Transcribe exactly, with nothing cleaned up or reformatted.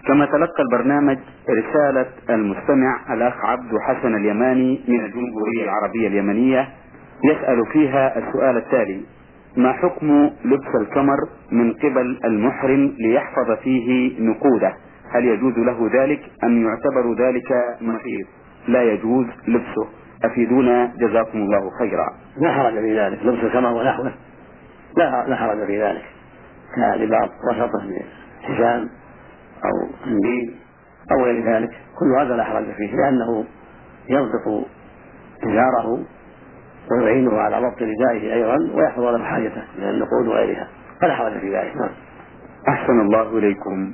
كما تلقى البرنامج رسالة المستمع الأخ عبد حسن اليماني من الجمهورية العربية اليمنية يسأل فيها السؤال التالي: ما حكم لبس الكمر من قبل المحرم ليحفظ فيه نقوده؟ هل يجوز له ذلك أم يعتبر ذلك نقيض لا يجوز لبسه؟ أفيدونا جزاكم الله خيرا. لا حرج في ذلك، لبس الكمر ونحوه لا لا حرج في ذلك، كلباس وسطه من حزام أو منديل أو غير ذلك، كل هذا لا حرج فيه، لأنه ينطق إزاره ويعينه على ضبط ردائه أيضا ويحفظ له حاجته من النقود وغيرها، فلا حرج في ذلك. أحسن الله إليكم.